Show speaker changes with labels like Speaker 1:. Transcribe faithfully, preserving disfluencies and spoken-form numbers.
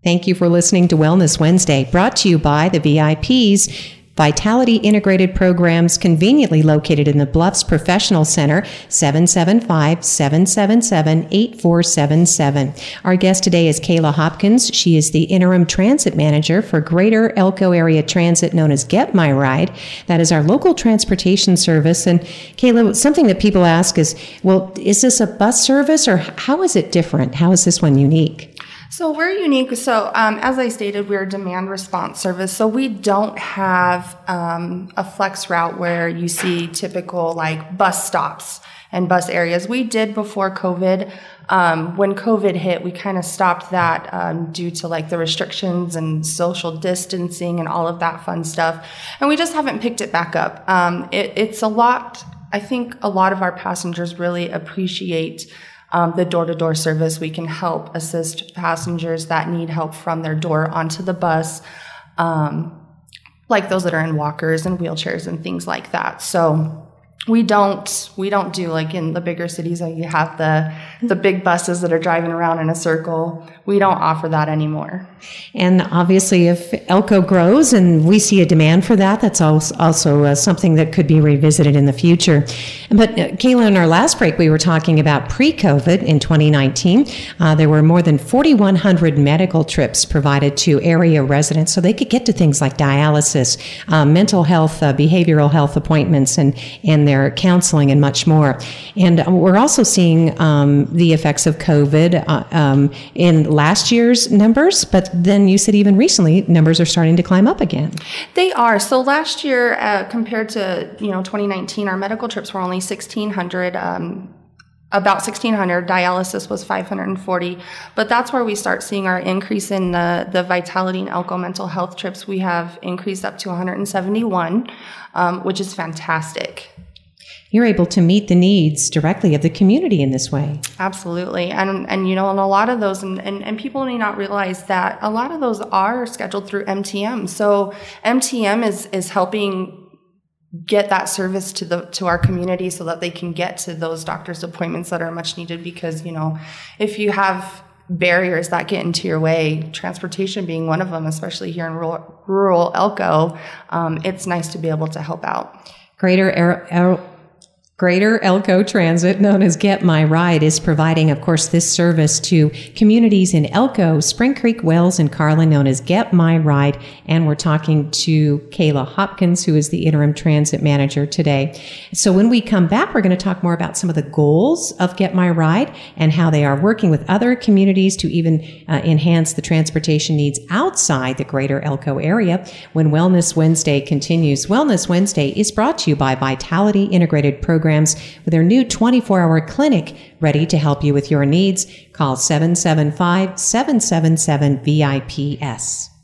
Speaker 1: Thank you for listening to Wellness Wednesday, brought to you by the V I Ps, Vitality Integrated Programs, conveniently located in the Bluffs Professional Center, seven seven five, seven seven seven, eight four seven seven. Our guest today is Kayla Hopkins. She is the Interim Transit Manager for Greater Elko Area Transit, known as Get My Ride. That is our local transportation service. And Kayla, something that people ask is, well, is this a bus service, or how is it different? How is this one unique?
Speaker 2: So we're unique. So um, as I stated, we're a demand response service. So we don't have um, a flex route where you see typical like bus stops and bus areas. We did before COVID. Um, when COVID hit, we kind of stopped that um, due to like the restrictions and social distancing and all of that fun stuff. And we just haven't picked it back up. Um, it, it's a lot. I think a lot of our passengers really appreciate Um, the door-to-door service. We can help assist passengers that need help from their door onto the bus, um, like those that are in walkers and wheelchairs and things like that. So we don't we don't do like in the bigger cities where you have the the big buses that are driving around in a circle. We don't offer that anymore.
Speaker 1: And obviously, if Elko grows and we see a demand for that, that's also uh, something that could be revisited in the future. But uh, Kayla, in our last break, we were talking about pre-COVID in twenty nineteen. Uh, there were more than forty-one hundred medical trips provided to area residents so they could get to things like dialysis, uh, mental health, uh, behavioral health appointments, and, and their counseling and much more. And we're also seeing um, the effects of COVID uh, um, in last year's numbers, but then you said even recently numbers are starting to climb up again.
Speaker 2: They are. So last year, uh, compared to you know twenty nineteen, our medical trips were only sixteen hundred. Um, about sixteen hundred. Dialysis was five hundred forty. But that's where we start seeing our increase in the, the Vitality and Elko mental health trips. We have increased up to one hundred seventy-one, um, which is fantastic.
Speaker 1: You're able to meet the needs directly of the community in this way.
Speaker 2: Absolutely. And, and you know, and a lot of those, and, and, and people may not realize that a lot of those are scheduled through M T M. So M T M is, is helping get that service to the to our community so that they can get to those doctor's appointments that are much needed, because, you know, if you have barriers that get into your way, transportation being one of them, especially here in rural, rural Elko, um, it's nice to be able to help out.
Speaker 1: Greater Air, Air Greater Elko Transit, known as Get My Ride, is providing, of course, this service to communities in Elko, Spring Creek, Wells, and Carlin, known as Get My Ride. And we're talking to Kayla Hopkins, who is the Interim Transit Manager today. So when we come back, we're going to talk more about some of the goals of Get My Ride and how they are working with other communities to even uh, enhance the transportation needs outside the Greater Elko area when Wellness Wednesday continues. Wellness Wednesday is brought to you by Vitality Integrated Programs, with their new twenty-four hour clinic ready to help you with your needs. Call seven seven five, seven seven seven, V I P S.